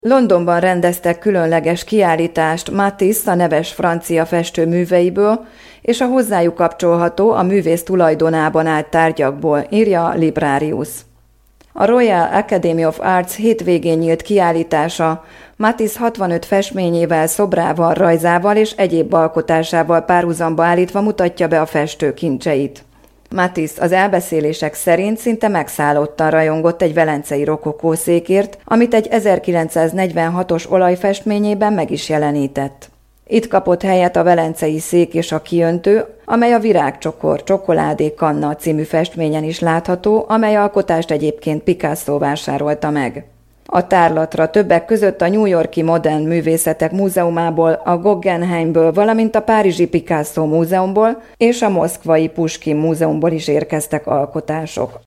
Londonban rendeztek különleges kiállítást Matisse a neves francia festő műveiből és a hozzájuk kapcsolható, a művész tulajdonában állt tárgyakból, írja Librarius. A Royal Academy of Arts hétvégén nyílt kiállítása Matisse 65 festményével, szobrával, rajzával és egyéb alkotásával párhuzamba állítva mutatja be a festő kincseit. Matisse az elbeszélések szerint szinte megszállottan rajongott egy velencei rokokószékért, amit egy 1946-os olajfestményében meg is jelenített. Itt kapott helyet a velencei szék és a kiöntő, amely a Virágcsokor, Csokoládé Kanna című festményen is látható, amely alkotást egyébként Picasso vásárolta meg. A tárlatra többek között a New York-i Modern Művészetek Múzeumából, a Guggenheimből, valamint a Párizsi Picasso Múzeumból és a moszkvai Puskin Múzeumból is érkeztek alkotások.